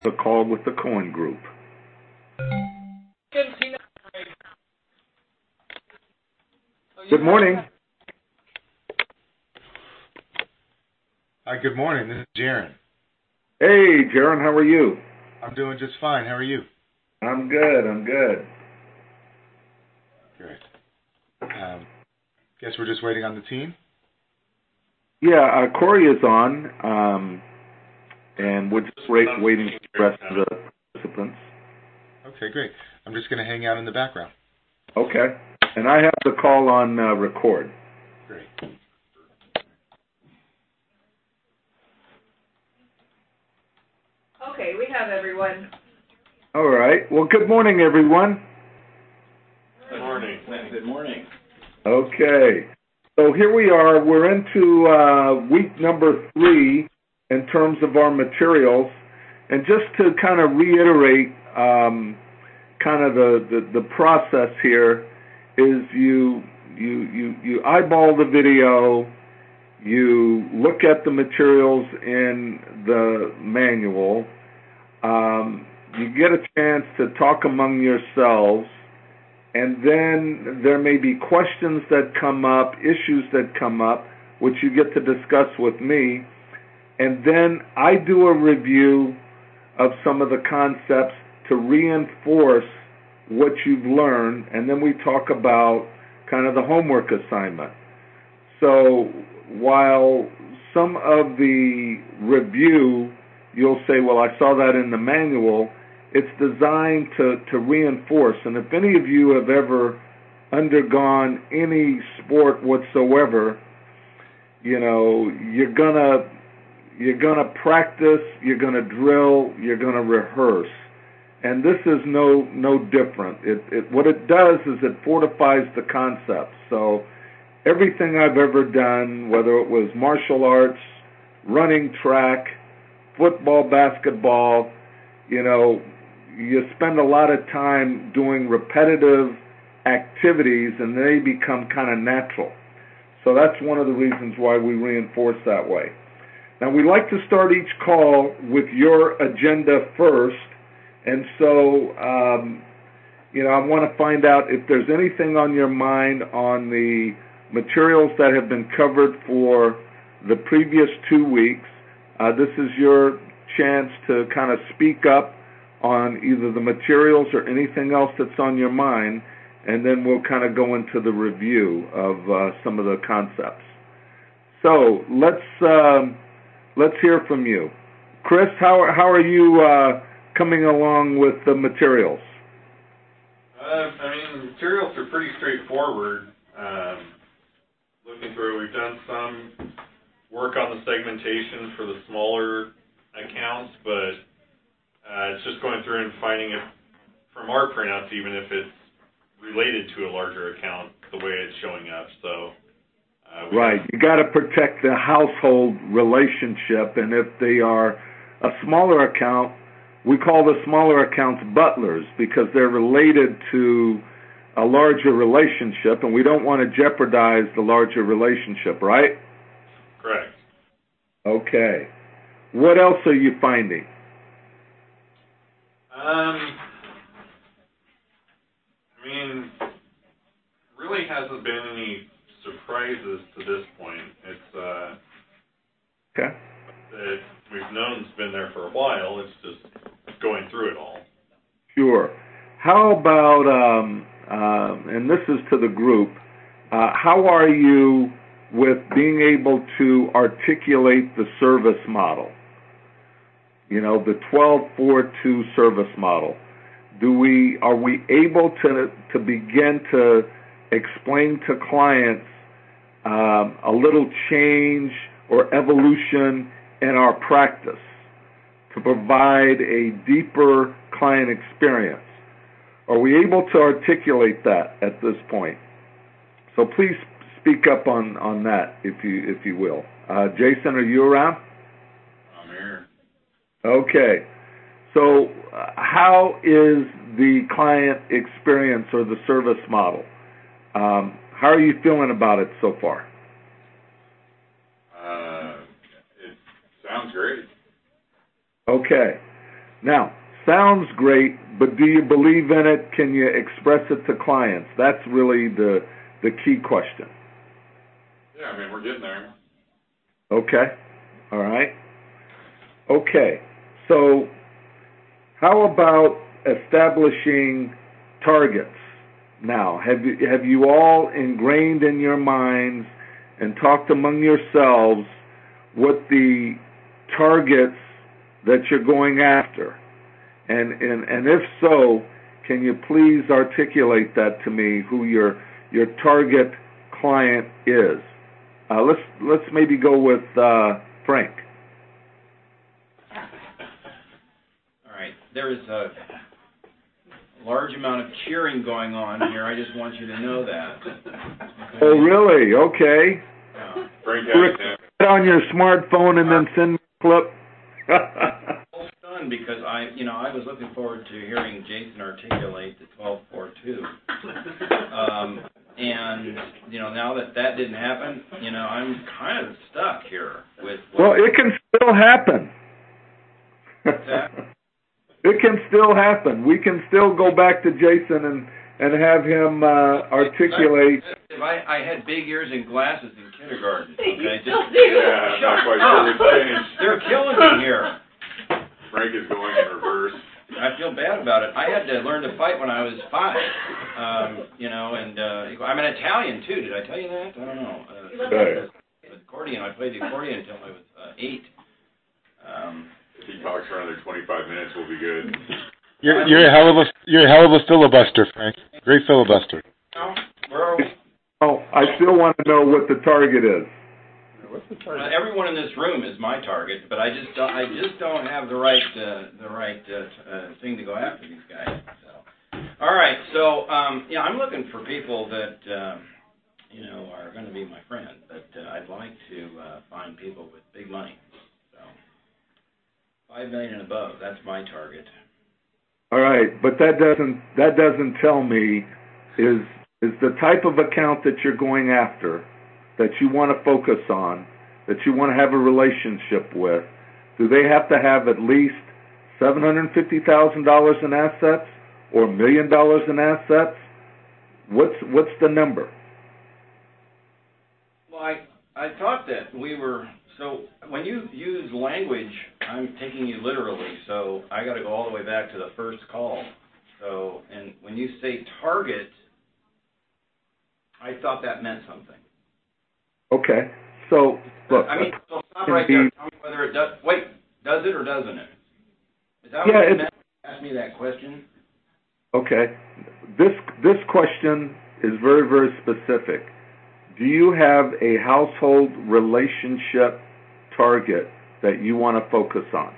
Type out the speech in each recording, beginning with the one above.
The call with the Cohen Group. Good morning. Hi, good morning. This is Jaron. Hey, Jaron, how are you? I'm doing just fine. How are you? I'm good. Great. Guess we're just waiting on the team? Yeah, Corey is on, and we're just waiting for the rest of the participants. Okay, great. I'm just going to hang out in the background. Okay. And I have the call on record. Great. Okay, we have everyone. All right. Well, good morning, everyone. Good morning. Good morning. Okay. So here we are. We're into week number 3 in terms of our materials. And just to kind of reiterate kind of the process here is you eyeball the video, you look at the materials in the manual, you get a chance to talk among yourselves, and then there may be questions that come up, issues that come up, which you get to discuss with me, and then I do a review of some of the concepts to reinforce what you've learned, and then we talk about kind of the homework assignment. So while some of the review, you'll say, well, I saw that in the manual, it's designed to reinforce. And if any of you have ever undergone any sport whatsoever, you know, you're gonna practice, you're gonna drill, you're gonna rehearse. And this is no different. What it does is it fortifies the concept. So everything I've ever done, whether it was martial arts, running track, football, basketball, you know, you spend a lot of time doing repetitive activities and they become kind of natural. So that's one of the reasons why we reinforce that way. Now, we like to start each call with your agenda first. And so, you know, I want to find out if there's anything on your mind on the materials that have been covered for the previous 2 weeks. This is your chance to kind of speak up on either the materials or anything else that's on your mind, and then we'll kind of go into the review of some of the concepts. So let's hear from you. Chris, how are you coming along with the materials? The materials are pretty straightforward. Looking through, we've done some work on the segmentation for the smaller accounts, but it's just going through and finding it from our printouts, even if it's related to a larger account, the way it's showing up. So, right, you got to protect the household relationship, and if they are a smaller account, we call the smaller accounts butlers because they're related to a larger relationship, and we don't want to jeopardize the larger relationship, right? Correct. Okay. What else are you finding? Really hasn't been any surprises to this point. It's okay. That we've known it's been there for a while. It's just going through it all. Sure. How about, and this is to the group, how are you with being able to articulate the service model? You know, the 12-4-2 service model. Are we able to begin to explain to clients a little change or evolution in our practice to provide a deeper client experience? Are we able to articulate that at this point? So please speak up on that, if you will. Jason, are you around? I'm here. Okay. So how is the client experience or the service model? How are you feeling about it so far? It sounds great. Okay. Now, sounds great, but do you believe in it? Can you express it to clients? That's really the key question. Yeah, I mean, we're getting there. Okay. All right. Okay. So how about establishing targets? Now, have you all ingrained in your minds and talked among yourselves what the targets that you're going after? And if so, can you please articulate that to me, who your target client is? Let's maybe go with Frank. All right. There is a large amount of cheering going on here. I just want you to know that. Okay? Oh, really? Okay. Yeah. Frank Put it on your smartphone and then send me a clip. I'm stunned because I was looking forward to hearing Jason articulate the 1242. And now that didn't happen, I'm kind of stuck here with. Well, it can still happen. It can still happen. We can still go back to Jason and have him articulate. If I had big ears and glasses in kindergarten, okay? Yeah, I'm not quite sure it's changed. They're killing me here. Frank is going in reverse. I feel bad about it. I had to learn to fight when I was 5, and I'm an Italian too. Did I tell you that? I don't know. Accordion. I played the accordion until I was 8. If he talks for another 25 minutes, we'll be good. You're a hell of a filibuster, Frank. Great filibuster. Where are we? Oh, I still want to know what the target is. What's the target? Everyone in this room is my target, but I just don't have the right thing to go after these guys. So, all right. So I'm looking for people that are going to be my friend, but I'd like to find people with big money. So $5 million and above. That's my target. All right, but that doesn't tell me is the type of account that you're going after, that you want to focus on, that you want to have a relationship with. Do they have to have at least $750,000 in assets or $1 million in assets? What's the number? Well, I thought that we were. So when you use language, I'm taking you literally, so I got to go all the way back to the first call. So, and when you say target, I thought that meant something. Okay, so look. So stop right there. Tell me whether it does. Wait, does it or doesn't it? Is that what you meant? Ask me that question. Okay, this question is very, very specific. Do you have a household relationship target that you want to focus on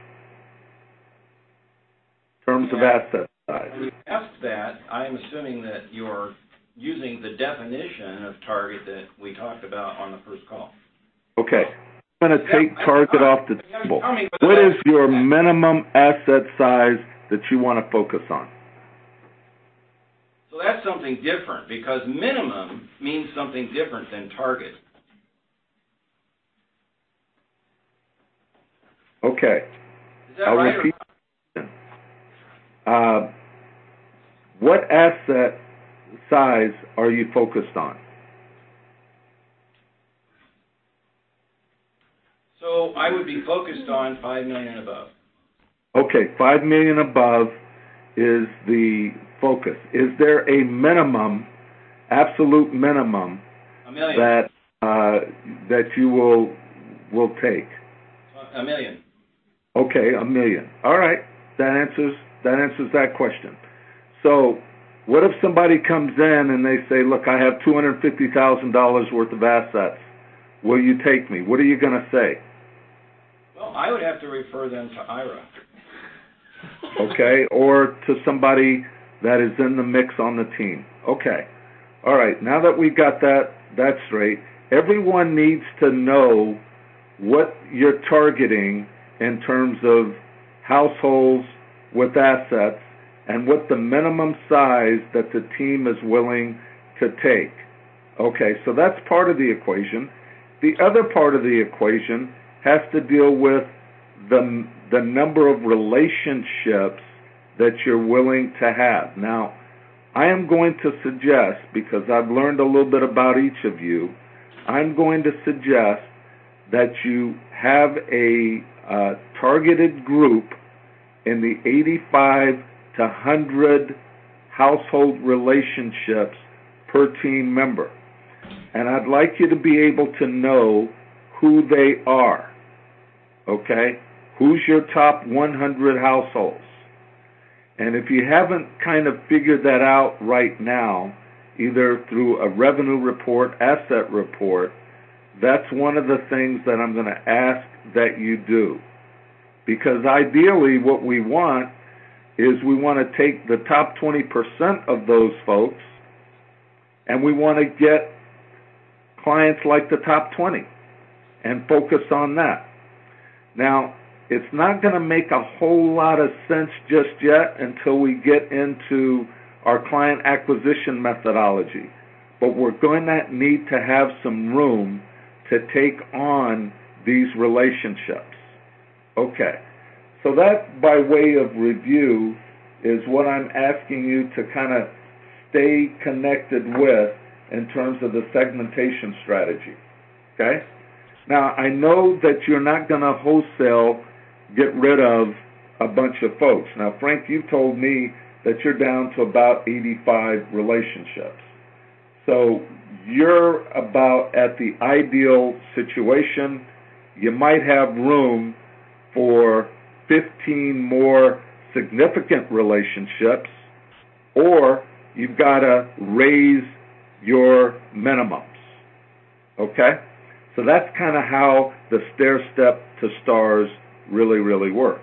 in terms of asset size? When you ask that, I am assuming that you're using the definition of target that we talked about on the first call. Okay. I'm going to take target off the table. What is your minimum asset size that you want to focus on? So that's something different, because minimum means something different than target. Okay. Is that right? Repeat. What asset size are you focused on? So I would be focused on $5 million and above. Okay, $5 million above is the focus. Is there a minimum, absolute minimum, $1 million. that you will take? $1 million. Okay, $1 million. All right, that answers that question. So, what if somebody comes in and they say, "Look, I have $250,000 worth of assets. Will you take me?" What are you going to say? Well, I would have to refer them to IRA. Okay, or to somebody that is in the mix on the team. Okay. All right, now that we've got that straight, everyone needs to know what you're targeting in terms of households with assets and what the minimum size that the team is willing to take. Okay, so that's part of the equation. The other part of the equation has to deal with the the number of relationships that you're willing to have. Now, I am going to suggest, because I've learned a little bit about each of you, I'm going to suggest that you have a targeted group in the 85 to 100 household relationships per team member. And I'd like you to be able to know who they are, okay? Who's your top 100 households? And if you haven't kind of figured that out right now, either through a revenue report, asset report, that's one of the things that I'm going to ask that you do. Because ideally what we want is we want to take the top 20% of those folks and we want to get clients like the top 20 and focus on that. Now, it's not going to make a whole lot of sense just yet until we get into our client acquisition methodology, but we're going to need to have some room to take on these relationships. Okay, so that, by way of review, is what I'm asking you to kind of stay connected with in terms of the segmentation strategy. Okay? Now, I know that you're not going to wholesale get rid of a bunch of folks. Now, Frank, you told me that you're down to about 85 relationships. So you're about at the ideal situation. You might have room for 15 more significant relationships, or you've got to raise your minimums. Okay? So that's kind of how the stair-step to stars really, really works.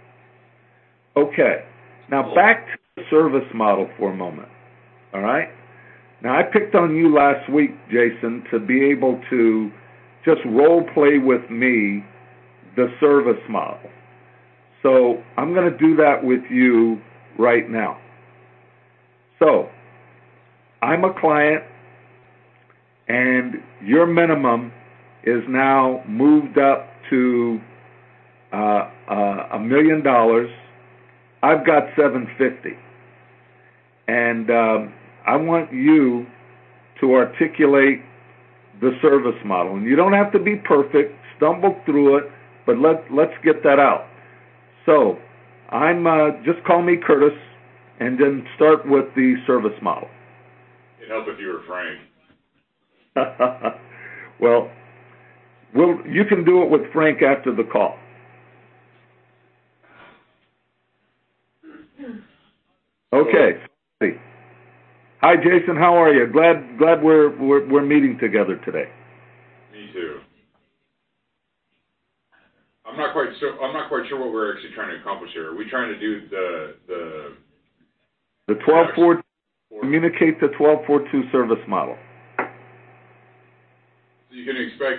Okay. Now back to the service model for a moment. All right? Now I picked on you last week, Jason, to be able to just role play with me the service model. So I'm going to do that with you right now. So I'm a client, and your minimum is now moved up to $1 million. I've got $750, and I want you to articulate the service model. And you don't have to be perfect. Stumble through it, but let's get that out. So I'm just call me Curtis, and then start with the service model. It'd help if you were Frank. Well, you can do it with Frank after the call. Okay. Hi, Jason. How are you? Glad we're meeting together today. Me too. I'm not quite sure what we're actually trying to accomplish here. Are we trying to do the 12-4 communicate the 12-4-2 service model? So you can expect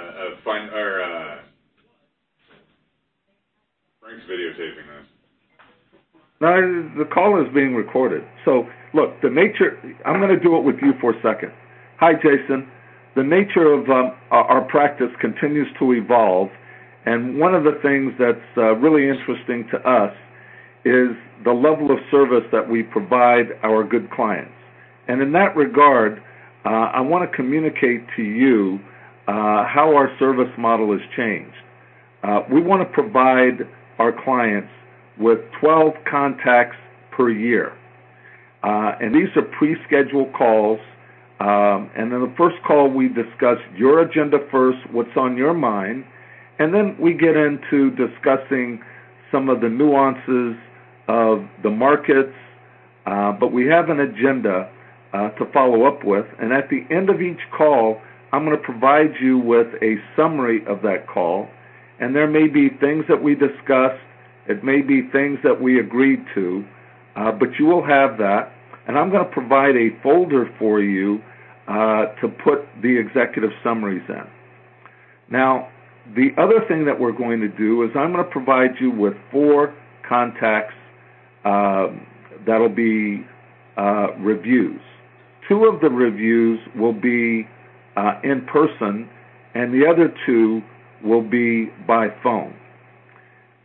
Frank's videotaping this. No, the call is being recorded. So, look, I'm going to do it with you for a second. Hi, Jason. The nature of our practice continues to evolve, and one of the things that's really interesting to us is the level of service that we provide our good clients. And in that regard, I want to communicate to you how our service model has changed. We want to provide our clients with 12 contacts per year. And these are pre-scheduled calls. And in the first call, we discuss your agenda first, what's on your mind, and then we get into discussing some of the nuances of the markets, but we have an agenda to follow up with. And at the end of each call, I'm going to provide you with a summary of that call, and there may be things that we discussed, it may be things that we agreed to, but you will have that, and I'm going to provide a folder for you to put the executive summaries in. Now, the other thing that we're going to do is I'm going to provide you with 4 contacts that'll be reviews. 2 of the reviews will be in person, and the other 2 will be by phone.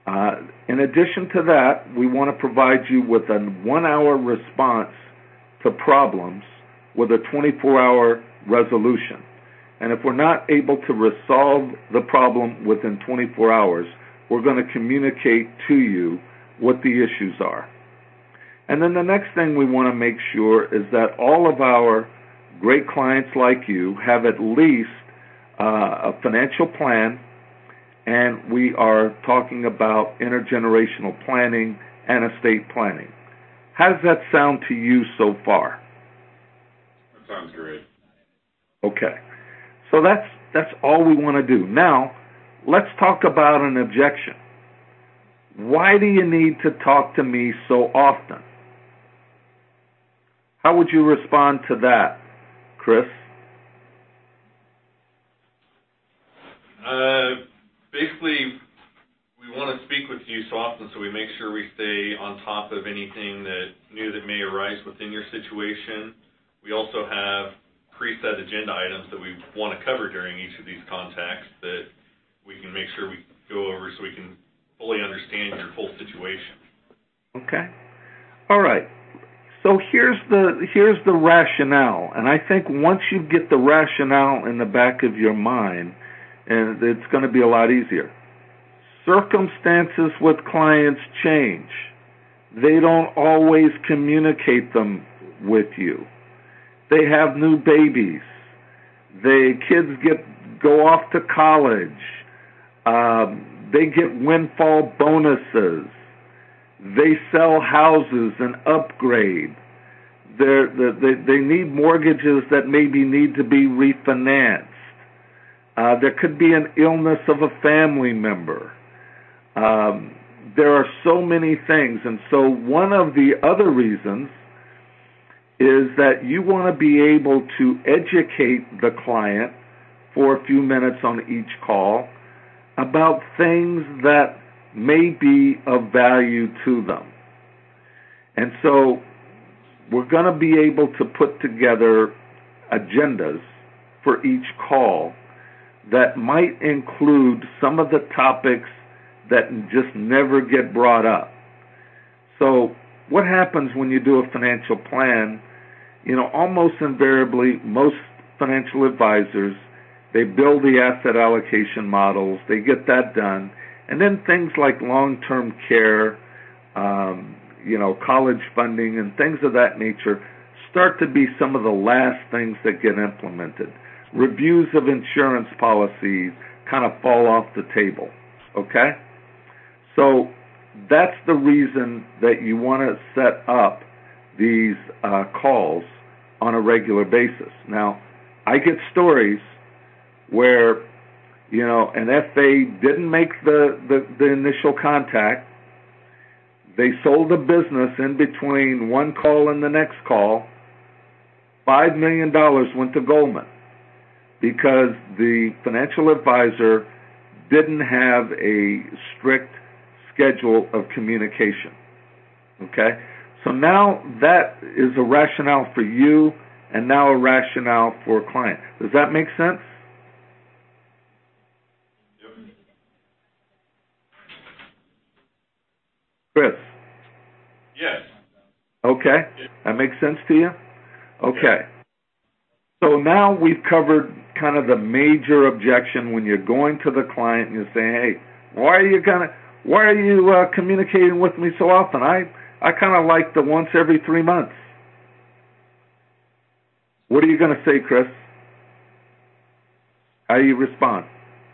In addition to that, we want to provide you with a 1-hour response to problems with a 24-hour resolution. And if we're not able to resolve the problem within 24 hours, we're going to communicate to you what the issues are. And then the next thing we want to make sure is that all of our great clients like you have at least a financial plan, and we are talking about intergenerational planning and estate planning. How does that sound to you so far? That sounds great. Okay. So that's all we want to do. Now, let's talk about an objection. Why do you need to talk to me so often? How would you respond to that, Chris? Basically, we want to speak with you so often so we make sure we stay on top of anything new that may arise within your situation. We also have preset agenda items that we want to cover during each of these contacts that we can make sure we go over so we can fully understand your full situation. Okay. All right. So here's the rationale, and I think once you get the rationale in the back of your mind, and it's going to be a lot easier. Circumstances with clients change. They don't always communicate them with you. They have new babies. The kids go off to college. They get windfall bonuses. They sell houses and upgrade. They need mortgages that maybe need to be refinanced. There could be an illness of a family member. There are so many things. And so one of the other reasons is that you want to be able to educate the client for a few minutes on each call about things that may be of value to them. And so we're going to be able to put together agendas for each call that might include some of the topics that just never get brought up. So what happens when you do a financial plan? Almost invariably, most financial advisors, they build the asset allocation models, they get that done, and then things like long-term care, college funding and things of that nature start to be some of the last things that get implemented. Reviews of insurance policies kind of fall off the table, okay? So that's the reason that you want to set up these calls on a regular basis. Now, I get stories where, an FA didn't make the initial contact. They sold the business in between one call and the next call. $5 million went to Goldman because the financial advisor didn't have a strict schedule of communication. Okay? So now that is a rationale for you and now a rationale for a client. Does that make sense? Yep. Chris? Yes. Okay. That makes sense to you? Okay. So now we've covered kind of the major objection when you're going to the client and you're saying, hey, why are you communicating with me so often? I kind of like the once every 3 months. What are you going to say, Chris? How do you respond?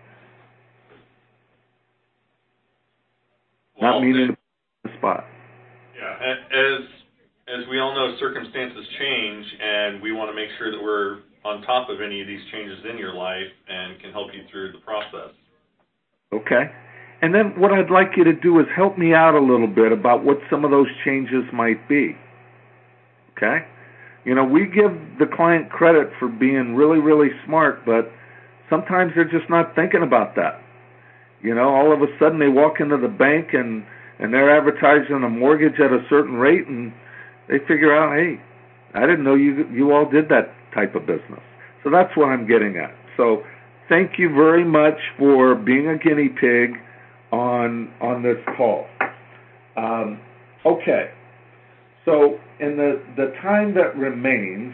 Well, not meaning the spot. Yeah, as we all know, circumstances change, and we want to make sure that we're on top of any of these changes in your life and can help you through the process. Okay. And then what I'd like you to do is help me out a little bit about what some of those changes might be. Okay? We give the client credit for being really, really smart, but sometimes they're just not thinking about that. All of a sudden they walk into the bank and they're advertising a mortgage at a certain rate, and they figure out, hey, I didn't know you all did that type of business. So that's what I'm getting at. So thank you very much for being a guinea pig on on this call. Okay. So in the time that remains,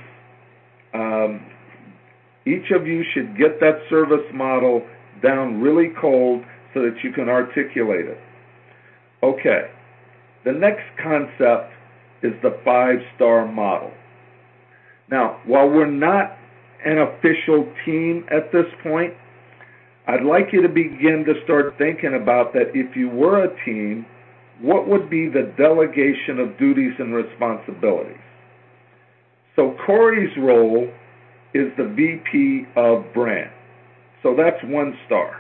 each of you should get that service model down really cold so that you can articulate it. Okay. The next concept is the 5-star model. Now, while we're not an official team at this point, I'd like you to begin to start thinking about that if you were a team, what would be the delegation of duties and responsibilities? So Corey's role is the VP of brand. So that's 1 star.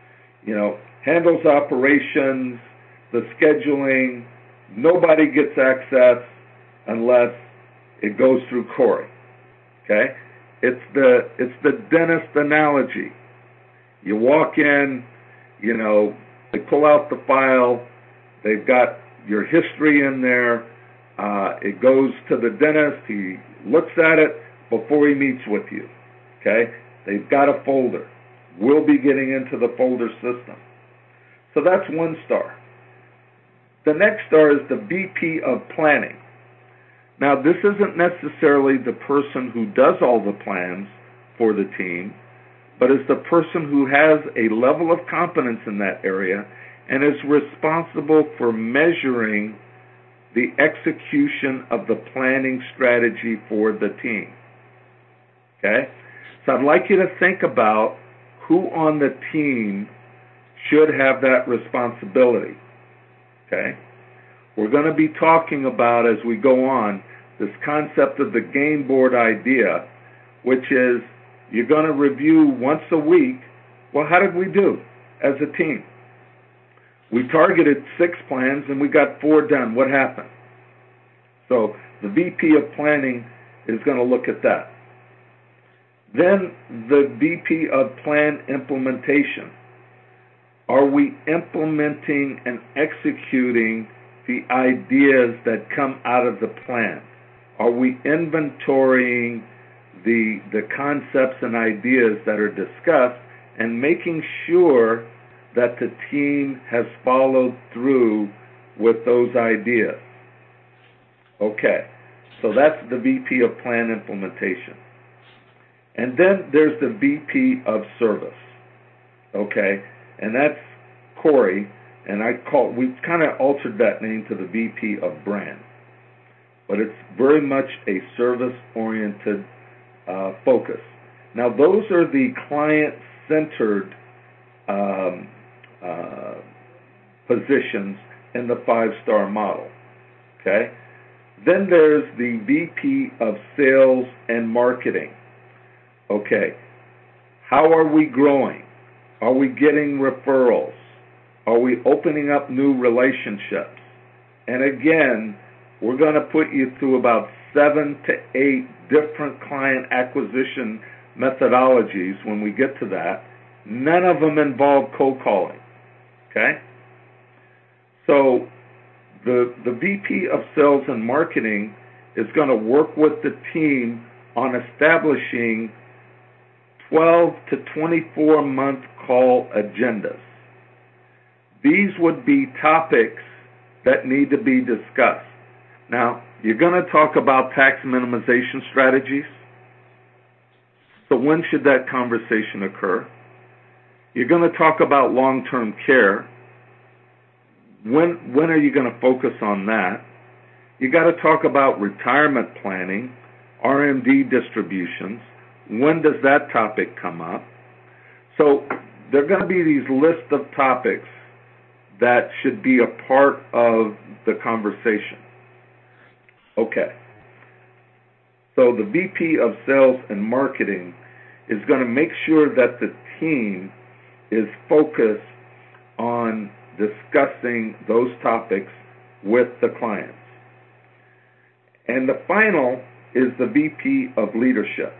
Handles operations, the scheduling. Nobody gets access unless it goes through Corey. Okay? It's the dentist analogy. You walk in, they pull out the file, they've got your history in there, it goes to the dentist, he looks at it before he meets with you. Okay? They've got a folder. We'll be getting into the folder system. So that's 1 star. The next star is the VP of planning. Now, this isn't necessarily the person who does all the plans for the team, but is the person who has a level of competence in that area and is responsible for measuring the execution of the planning strategy for the team. Okay? So I'd like you to think about who on the team should have that responsibility. Okay? We're going to be talking about, as we go on, this concept of the game board idea, which is you're going to review once a week, well, how did we do as a team? We targeted 6 plans and we got 4 done. What happened? So the VP of planning is going to look at that. Then the VP of plan implementation. Are we implementing and executing the ideas that come out of the plan? Are we inventorying the concepts and ideas that are discussed and making sure that the team has followed through with those ideas? Okay, so that's the VP of plan implementation. And then there's the VP of service. Okay, and that's Corey, and we kind of altered that name to the VP of brand. But it's very much a service-oriented focus. Now, those are the client-centered positions in the 5-star model. Okay? Then there's the VP of sales and marketing. Okay, how are we growing? Are we getting referrals? Are we opening up new relationships? And again, we're going to put you through about 7 to 8 different client acquisition methodologies when we get to that. None of them involve cold calling. Okay? So the VP of sales and marketing is going to work with the team on establishing 12 to 24-month call agendas. These would be topics that need to be discussed. Now, you're going to talk about tax minimization strategies. So when should that conversation occur? You're going to talk about long-term care. When are you going to focus on that? You got to talk about retirement planning, RMD distributions. When does that topic come up? So there are going to be these lists of topics that should be a part of the conversation. Okay. So the VP of sales and marketing is going to make sure that the team is focused on discussing those topics with the clients. And the final is the VP of leadership.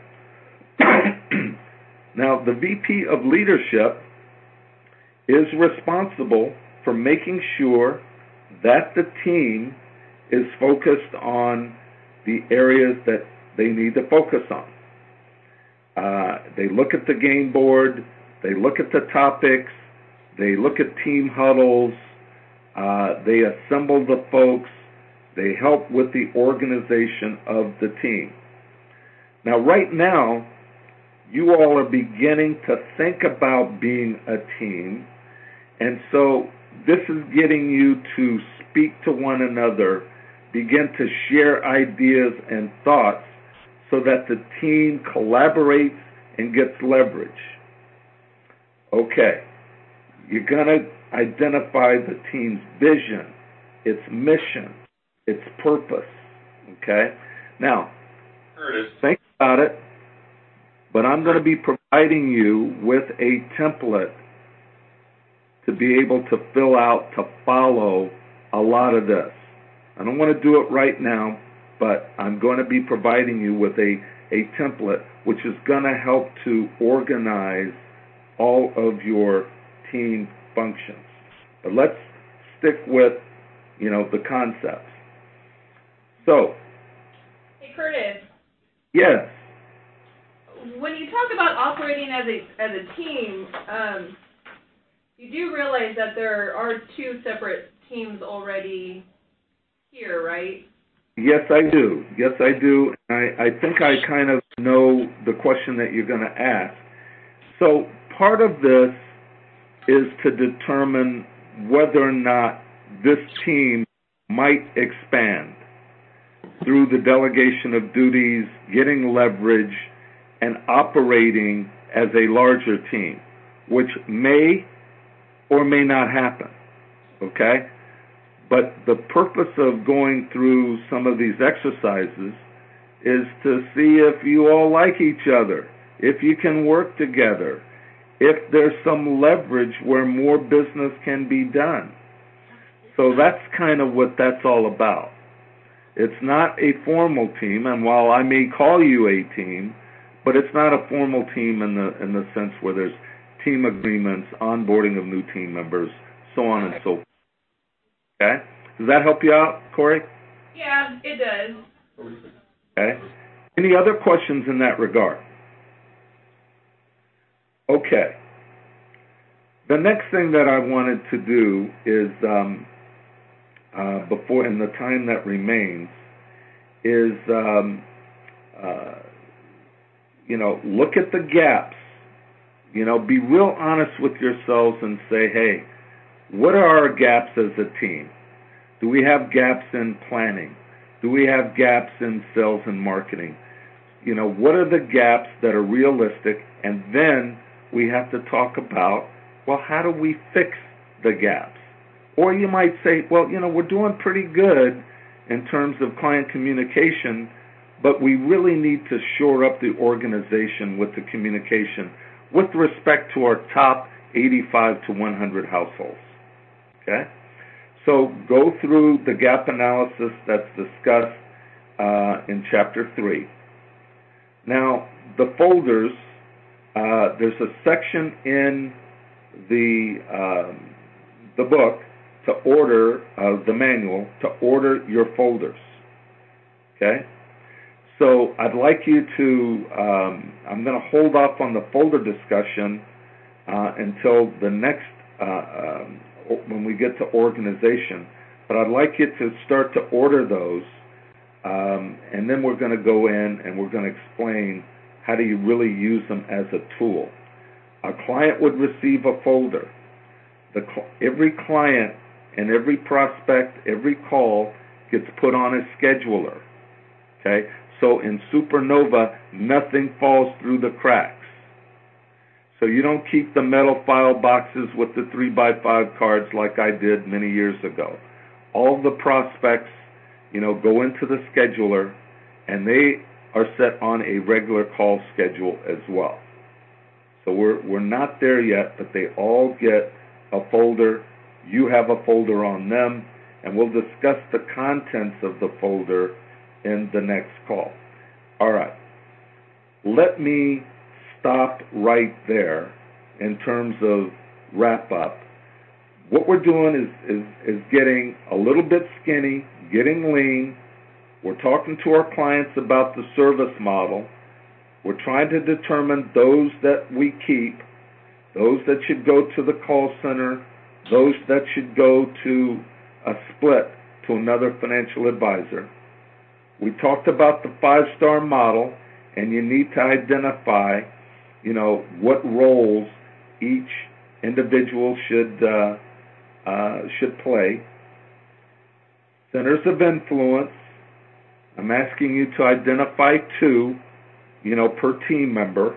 Now, the VP of leadership is responsible for making sure that the team is focused on the areas that they need to focus on. They look at the game board, they look at the topics, They look at team huddles. They assemble the folks. They help with the organization of the team. Now, right now, you all are beginning to think about being a team, and so this is getting you to speak to one another, begin to share ideas and thoughts so that the team collaborates and gets leverage. Okay, you're going to identify the team's vision, its mission, its purpose, okay? Now, Curtis. think about it, but I'm going to be providing you with a template to be able to fill out, to follow a lot of this. I don't want to do it right now, but I'm going to be providing you with a template which is going to help to organize all of your team functions. But let's stick with, the concepts. So. Hey, Curtis. Yes. When you talk about operating as a team, you do realize that there are two separate teams already here, right? Yes, I do. Yes, I do. I think I kind of know the question that you're going to ask. So part of this is to determine whether or not this team might expand through the delegation of duties, getting leverage, and operating as a larger team, which may or may not happen, okay? But the purpose of going through some of these exercises is to see if you all like each other, if you can work together, if there's some leverage where more business can be done. So that's kind of what that's all about. It's not a formal team, and while I may call you a team, but it's not a formal team in the sense where there's team agreements, onboarding of new team members, so on and so forth. Okay? Does that help you out, Corey? Yeah, it does. Okay. Any other questions in that regard? Okay. The next thing that I wanted to do is, before in the time that remains, is look at the gaps. Be real honest with yourselves and say, hey, what are our gaps as a team? Do we have gaps in planning? Do we have gaps in sales and marketing? What are the gaps that are realistic? And then we have to talk about, well, how do we fix the gaps? Or you might say, well, we're doing pretty good in terms of client communication, but we really need to shore up the organization with the communication with respect to our top 85 to 100 households. Okay? So go through the gap analysis that's discussed in Chapter 3. Now, the folders, there's a section in the book to order, the manual, to order your folders. Okay? So I'd like you to, I'm going to hold off on the folder discussion until the next, when we get to organization. But I'd like you to start to order those, and then we're going to go in and we're going to explain how do you really use them as a tool. A client would receive a folder. Every client and every prospect, every call gets put on a scheduler. Okay? So in Supernova, nothing falls through the cracks. So you don't keep the metal file boxes with the 3x5 cards like I did many years ago. All the prospects, go into the scheduler, and they are set on a regular call schedule as well. So we're not there yet, but they all get a folder. You have a folder on them, and we'll discuss the contents of the folder in the next call. All right. Let me stop right there in terms of wrap up. What we're doing is getting a little bit skinny, getting lean. We're talking to our clients about the service model. We're trying to determine those that we keep, those that should go to the call center, those that should go to a split to another financial advisor. We talked about the 5-star model, and you need to identify, what roles each individual should play. Centers of influence, I'm asking you to identify 2, per team member.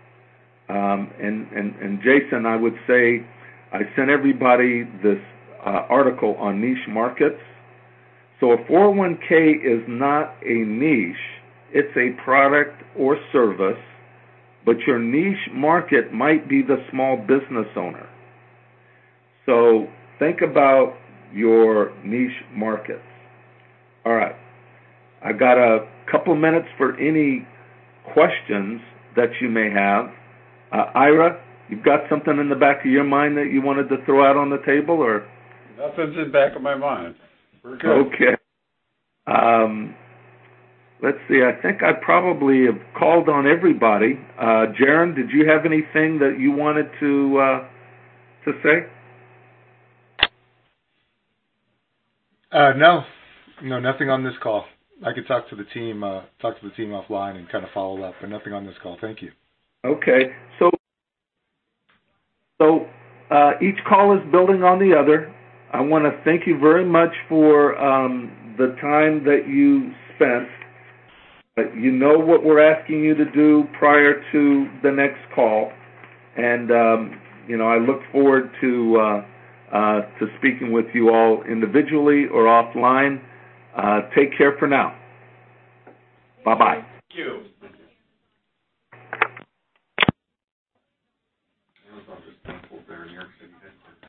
And Jason, I would say I sent everybody this article on niche markets. So a 401k is not a niche, it's a product or service, but your niche market might be the small business owner. So think about your niche markets. All right. I got a couple minutes for any questions that you may have. Ira, you've got something in the back of your mind that you wanted to throw out on the table, or? Nothing's in the back of my mind. We're good. Okay. Let's see. I think I probably have called on everybody. Jaron, did you have anything that you wanted to say? No, nothing on this call. I could talk to the team offline and kind of follow up, but nothing on this call. Thank you. Okay. So each call is building on the other. I want to thank you very much for the time that you spent. You know what we're asking you to do prior to the next call, and I look forward to speaking with you all individually or offline. Take care for now. Bye-bye. Thank you.